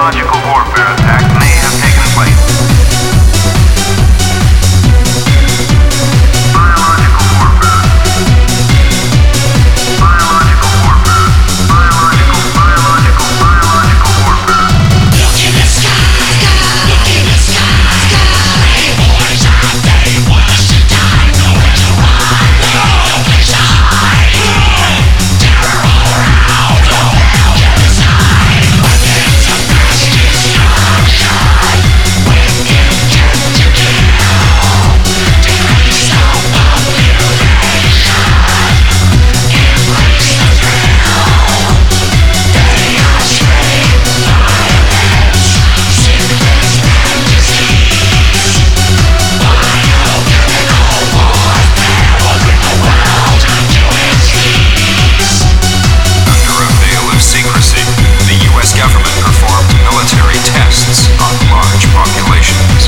biological warfare attack may have taken place. Biological warfare. Biological warfare. Biological warfare. Look in the sky, look in the sky, sky. Boys out there, want to die, nowhere to run, no place to hide. Terror all around, no hell genocide. Weapons of mass destruction, with intent to kill. Decrease the population, increase the thrill. They are straight violence, sickness and disease. Biochemical warfare will bring the world to its knees. Under a veil of secrecy, the U.S. government performed military tests on large populations.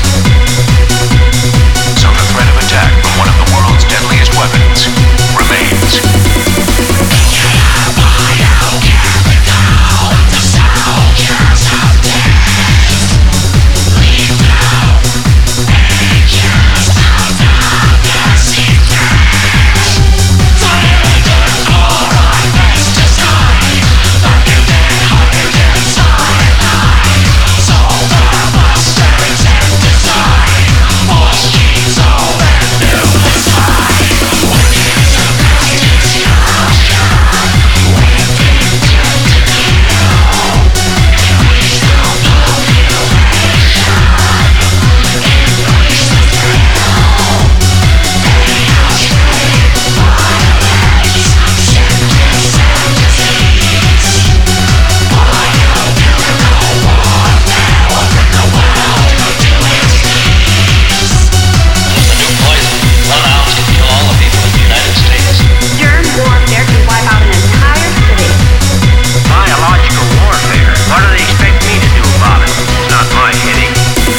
So the threat of attack from one of the world's deadliest weapons remains. Biochemical, the soldiers of death. Lethal, angels of the secret. Silent or pesticide, lurking and hiding inside life. Soul of bastards and design, force genes old and new aside. Weapons of mass destruction, with intent to kill. Increase the population, increase the thrill. They are straight violence, sickness and disease. Biochemical warfare will bring the world to its knees. It's a new poison. Run out and kill all the people in the United States. Germ warfare can wipe out an entire city. Biological warfare? What do they expect me to do about it? It's not my headache.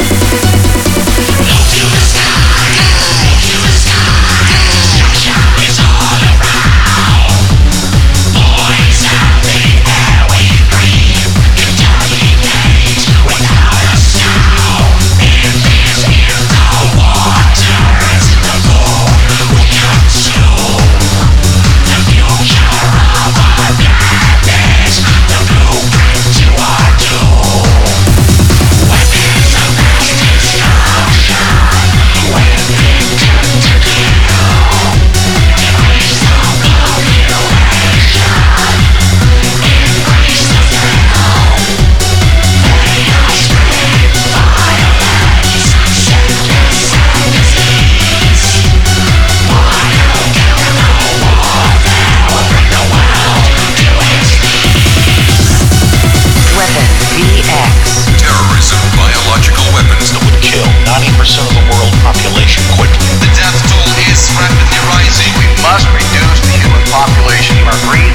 Look to the sky, look to the sky. Destruction is all around. Poison the air we breathe. Contaminate without a sound. It lives in the waters. The moon will consume. The future of our planet. The blueprint to our doom. Weapons of mass destruction, with intent to kill. Decrease the population, increase the thrill. They are straight violence, sickness and disease. Biochemical warfare will bring the world to its knees. Weapon VX. Terrorism, biological weapons That would kill 90% of the world population quickly. The death toll is rapidly rising. We must reduce the human population. Our greed